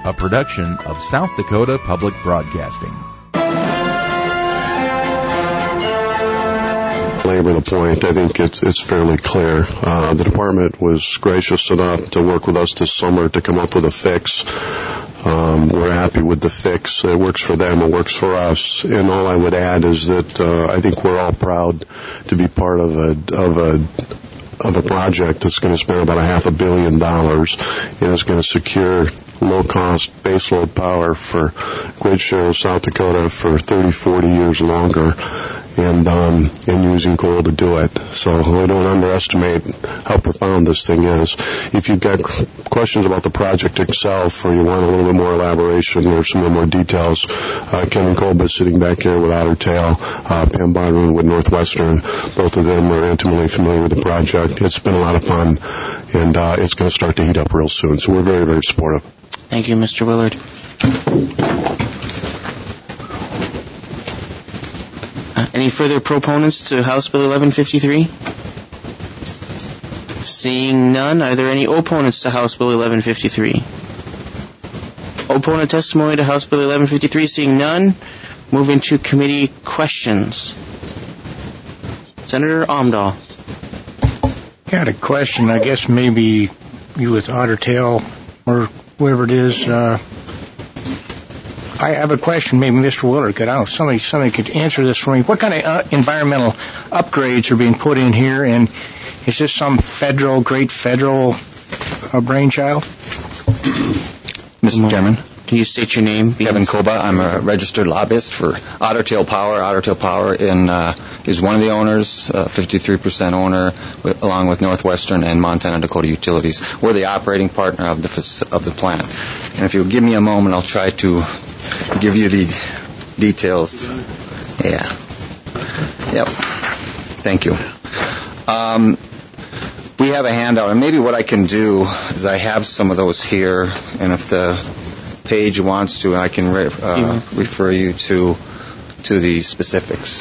a production of South Dakota Public Broadcasting. Labor the point, I think it's fairly clear. The department was gracious enough to work with us this summer to come up with a fix. We're happy with the fix. It works for them, it works for us. And all I would add is that I think we're all proud to be part of a project that's going to spend about $500 million and is going to secure low-cost baseload power for grid share of South Dakota for 30, 40 years longer, and using coal to do it. So we don't underestimate how profound this thing is. If you've got questions about the project itself, or you want a little bit more elaboration or some more details, Kevin Colbert sitting back here with Otter Tail, Pam Barnum with Northwestern, both of them are intimately familiar with the project. It's been a lot of fun, and it's going to start to heat up real soon. So we're very, very supportive. Thank you, Mr. Willard. Any further proponents to House Bill 1153? Seeing none, are there any opponents to House Bill 1153? Opponent testimony to House Bill 1153, seeing none, moving to committee questions. Senator Omdahl. Got a question, I guess maybe you with Otter Tail or whoever it is. I have a question, maybe Mr. Willard could. I don't know, somebody could answer this for me. What kind of environmental upgrades are being put in here, and is this some great federal brainchild? Mr. Chairman. Can you state your name? Kevin Koba. I'm a registered lobbyist for Otter Tail Power. Otter Tail Power is one of the owners, 53% owner, along with Northwestern and Montana Dakota Utilities. We're the operating partner of the plant. And if you'll give me a moment, I'll try to give you the details. Yeah. Yep. Thank you. We have a handout, and maybe what I can do is I have some of those here, and if the page wants to, I can refer you to the specifics.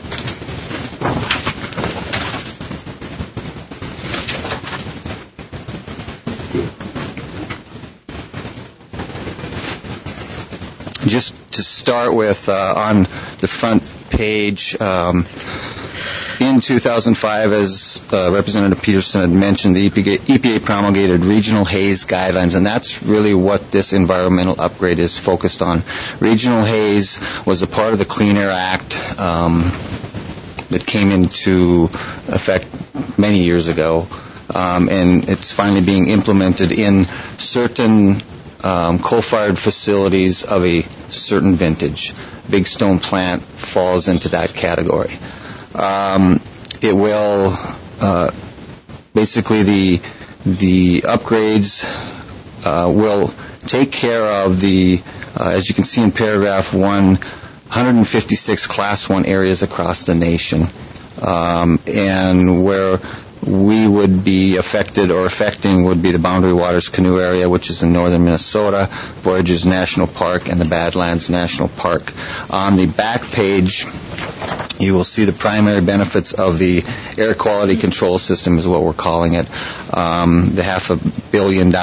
Just to start with, on the front page, in 2005, as Representative Peterson had mentioned, the EPA promulgated regional haze guidelines, and that's really what this environmental upgrade is focused on. Regional haze was a part of the Clean Air Act that came into effect many years ago, and it's finally being implemented in certain coal-fired facilities of a certain vintage. Big Stone Plant falls into that category. It will basically the upgrades will take care of the, as you can see in paragraph 1, 156 Class 1 areas across the nation, and where we would be affected or affecting would be the Boundary Waters Canoe area, which is in northern Minnesota, Voyageurs National Park, and the Badlands National Park. On the back page, you will see the primary benefits of the air quality control system is what we're calling it. The $500 million,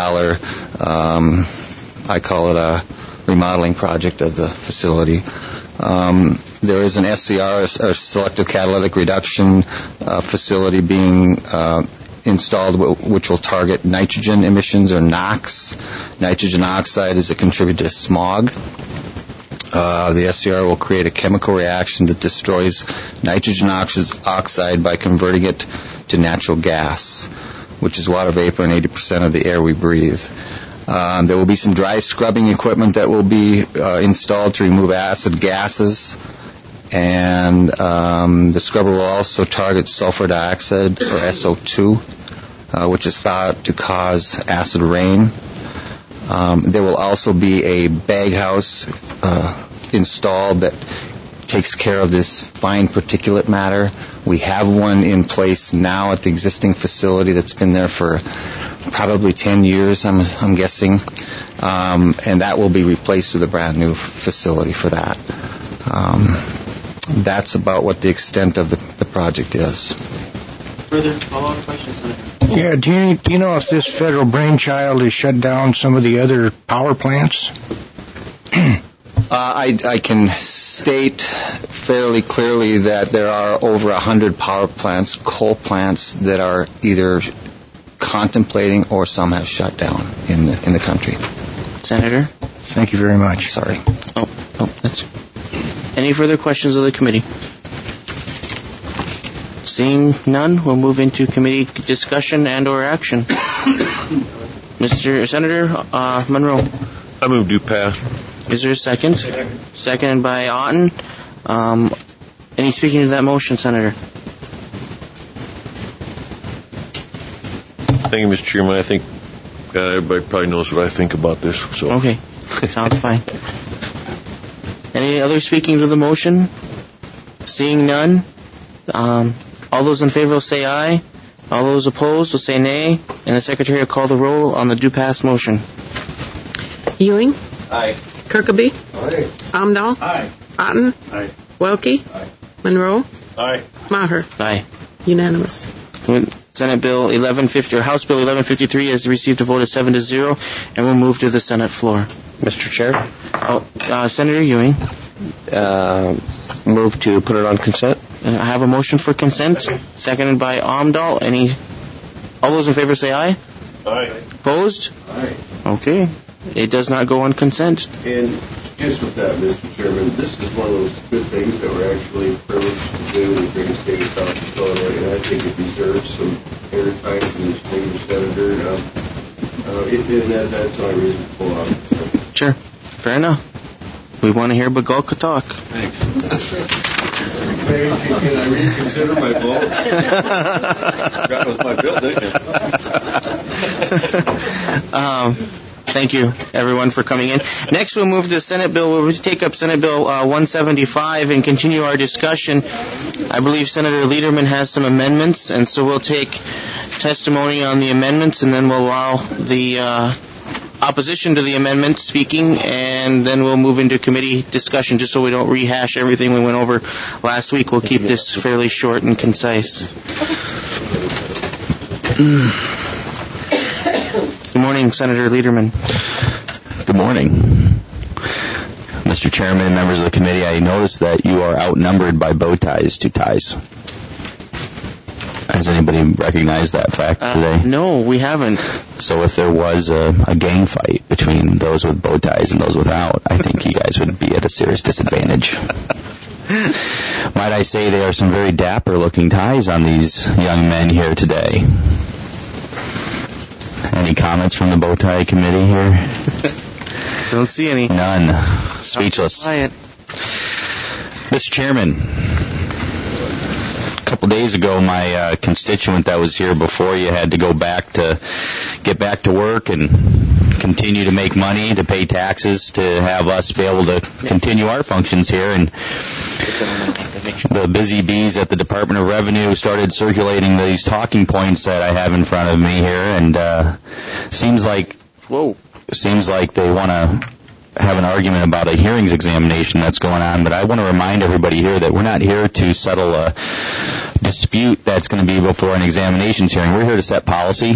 I call it a remodeling project of the facility. There is an SCR, a selective catalytic reduction facility being installed, which will target nitrogen emissions, or NOx. Nitrogen oxide is a contributor to smog. The SCR will create a chemical reaction that destroys nitrogen oxide by converting it to natural gas, which is water vapor and 80% of the air we breathe. There will be some dry scrubbing equipment that will be installed to remove acid gases, and the scrubber will also target sulfur dioxide, or SO2, which is thought to cause acid rain. There will also be a bag house installed that takes care of this fine particulate matter. We have one in place now at the existing facility that's been there for probably 10 years, I'm guessing, and that will be replaced with a brand new facility for that. That's about what the extent of the project is. Further follow-up questions? Yeah, do you know if this federal brainchild has shut down some of the other power plants? I can state fairly clearly that there are over 100 power plants, coal plants, that are either contemplating or some have shut down in the country. Senator? Thank you very much. Sorry. That's... Any further questions of the committee? Seeing none, we'll move into committee discussion and or action. Senator Monroe. I move to pass. Is there a second? Seconded by Otten. Any speaking to that motion, Senator? Thank you, Mr. Chairman. I think everybody probably knows what I think about this. So. Okay. Sounds fine. Any other speaking to the motion? Seeing none. All those in favor will say aye. All those opposed will say nay. And the Secretary will call the roll on the do pass motion. Ewing? Aye. Kirkeby? Aye. Amdahl? Aye. Otten? Aye. Welke? Aye. Monroe? Aye. Maher? Aye. Unanimous. Senate Bill 1150, or House Bill 1153 has received a vote of 7-0 and will move to the Senate floor. Mr. Chair? Senator Ewing. Move to put it on consent. I have a motion for consent, seconded by Amdahl. All those in favor say aye. Aye. Opposed? Aye. Okay. It does not go on consent. And just with that, Mr. Chairman, this is one of those good things that we're actually privileged to do in the great state of South Dakota, and I think it deserves some airtime from the distinguished senator. That's my reason to pull out. Sure. Fair enough. We want to hear Bagulka talk. Thanks. Can I reconsider my vote? That was my bill, didn't you? Thank you, everyone, for coming in. Next, we'll move to Senate Bill. We'll take up Senate Bill 175 and continue our discussion. I believe Senator Lederman has some amendments, and so we'll take testimony on the amendments, and then we'll allow the opposition to the amendment speaking, and then we'll move into committee discussion, just so we don't rehash everything we went over last week. We'll keep this fairly short and concise. Good morning, Senator Lederman. Good morning. Mr. Chairman and members of the committee, I noticed that you are outnumbered by bow ties to ties. Has anybody recognized that fact today? No, we haven't. So if there was a gang fight between those with bow ties and those without, I think you guys would be at a serious disadvantage. Might I say there are some very dapper-looking ties on these young men here today. Any comments from the bow tie committee here? Don't see any. None. Speechless. Quiet. Mr. Chairman, a couple days ago, my constituent that was here before you had to get back to work and continue to make money, to pay taxes, to have us be able to continue our functions here. And the busy bees at the Department of Revenue started circulating these talking points that I have in front of me here, and seems like they want to have an argument about a hearings examination that's going on, but I want to remind everybody here that we're not here to settle a dispute that's going to be before an examinations hearing. We're here to set policy.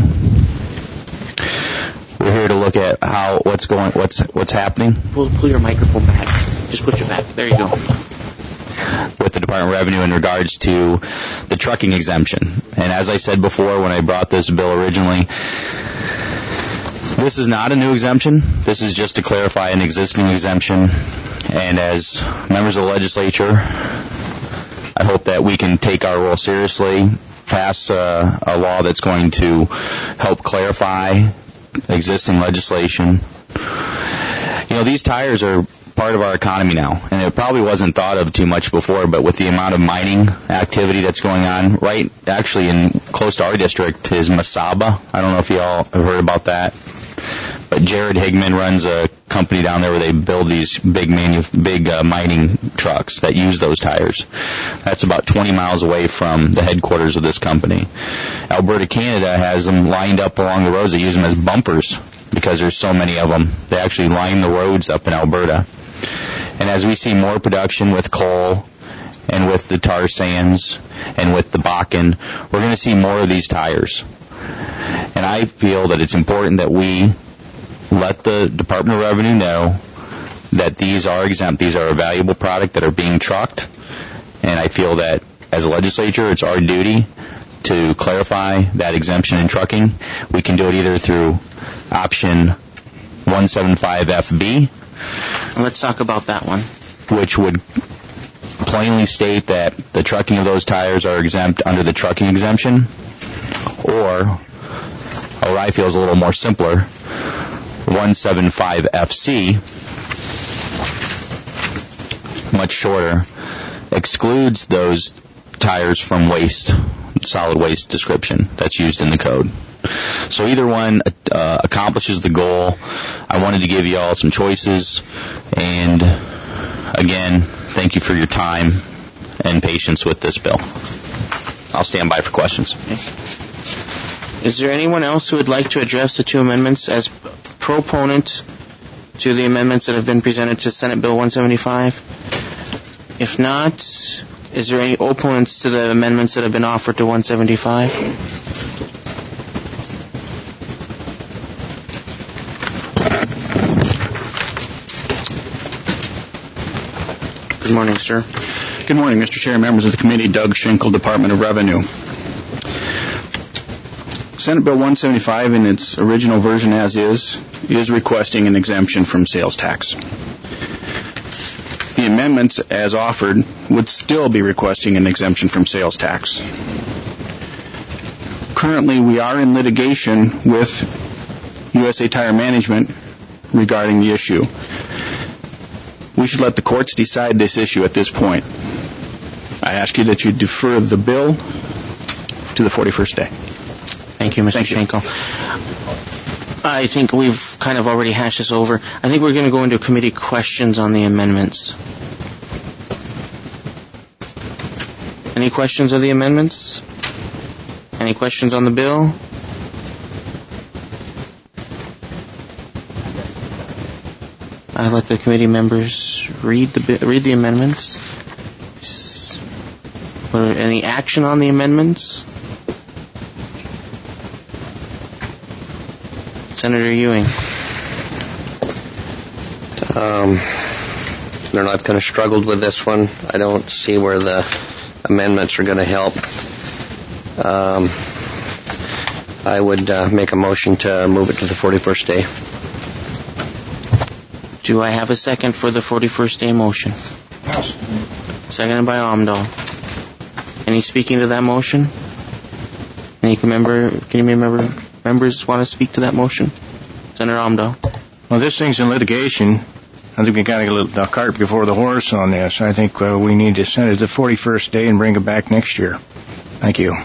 We're here to look at what's happening. Pull your microphone back. Just put your back. There you go. With the Department of Revenue in regards to the trucking exemption. And as I said before when I brought this bill originally, this is not a new exemption. This is just to clarify an existing exemption. And as members of the legislature, I hope that we can take our role seriously, pass a law that's going to help clarify existing legislation. You know, these tires are part of our economy now, and it probably wasn't thought of too much before, but with the amount of mining activity that's going on, right, actually close to our district is Masaba. I don't know if you all have heard about that, but Jared Higman runs a company down there where they build these big mining trucks that use those tires. That's about 20 miles away from the headquarters of this company. Alberta, Canada has them lined up along the roads. They use them as bumpers because there's so many of them. They actually line the roads up in Alberta. And as we see more production with coal and with the tar sands and with the Bakken, we're going to see more of these tires. And I feel that it's important that we let the Department of Revenue know that these are exempt. These are a valuable product that are being trucked. And I feel that as a legislature, it's our duty to clarify that exemption in trucking. We can do it either through option 175FB. Let's talk about that one. Which would plainly state that the trucking of those tires are exempt under the trucking exemption. Or, what I feel is a little more simpler, 175FC, much shorter, excludes those tires from solid waste description that's used in the code. So either one accomplishes the goal. I wanted to give you all some choices, and again, thank you for your time and patience with this bill. I'll stand by for questions. Okay. Is there anyone else who would like to address the two amendments as proponent to the amendments that have been presented to Senate Bill 175? If not, is there any opponents to the amendments that have been offered to 175? Good morning, sir. Good morning, Mr. Chair, members of the committee. Doug Schenkel, Department of Revenue. Senate Bill 175 in its original version as is requesting an exemption from sales tax. The amendments as offered would still be requesting an exemption from sales tax. Currently, we are in litigation with USA Tire Management regarding the issue. We should let the courts decide this issue at this point. I ask you that you defer the bill to the 41st day. Thank you, Mr. Schenkel. I think we've kind of already hashed this over. I think we're going to go into committee questions on the amendments. Any questions of the amendments? Any questions on the bill? I'll let the committee members read the amendments. Any action on the amendments? Senator Ewing. I've kind of struggled with this one. I don't see where the amendments are going to help. I would make a motion to move it to the 41st day. Do I have a second for the 41st day motion? Seconded by Amdahl. Any speaking to that motion? Any members want to speak to that motion? Senator Amdahl. Well, this thing's in litigation. I think we got to get the cart before the horse on this. I think we need to send it to the 41st day and bring it back next year. Thank you.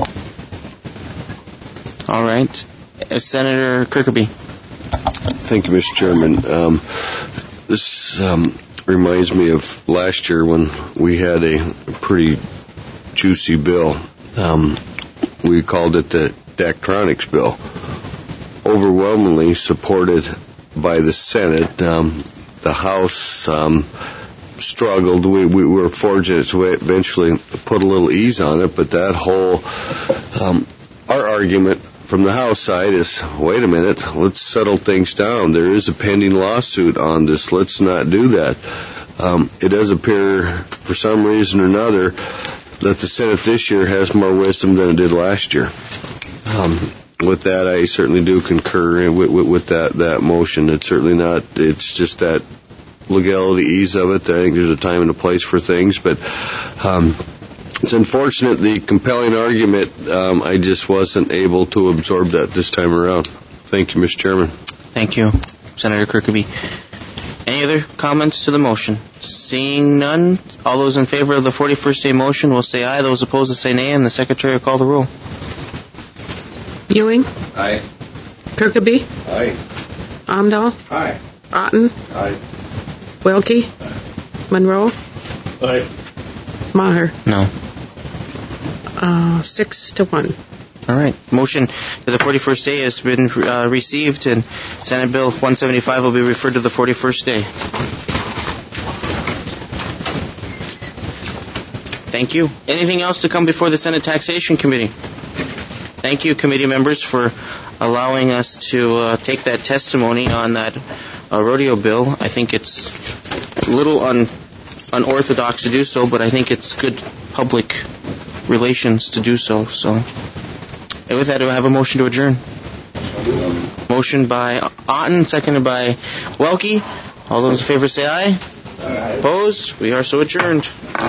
All right. Senator Kirkeby. Thank you, Mr. Chairman. This reminds me of last year when we had a pretty juicy bill. We called it the Daktronics bill. Overwhelmingly supported by the Senate. The House struggled. We were fortunate to eventually put a little ease on it, but that whole our argument from the House side is, wait a minute, let's settle things down. There is a pending lawsuit on this. Let's not do that. It does appear, for some reason or another, that the Senate this year has more wisdom than it did last year. With that, I certainly do concur with that motion. It's certainly not, it's just that legality ease of it. I think there's a time and a place for things, but it's unfortunate the compelling argument, I just wasn't able to absorb that this time around. Thank you, Mr. Chairman. Thank you, Senator Kirkeby. Any other comments to the motion? Seeing none, all those in favor of the 41st day motion will say aye. Those opposed will say nay, and the Secretary will call the roll. Ewing? Aye. Kirkeby? Aye. Amdahl? Aye. Otten? Aye. Wilkie? Monroe? Aye. Maher? No. 6-1. All right. Motion to the 41st day has been received, and Senate Bill 175 will be referred to the 41st day. Thank you. Anything else to come before the Senate Taxation Committee? Thank you, committee members, for allowing us to take that testimony on that rodeo bill. I think it's a little unorthodox to do so, but I think it's good public relations to do so. So, and with that, do I have a motion to adjourn? Motion by Otten, seconded by Welke. All those in favor say aye. Aye. Opposed? We are so adjourned.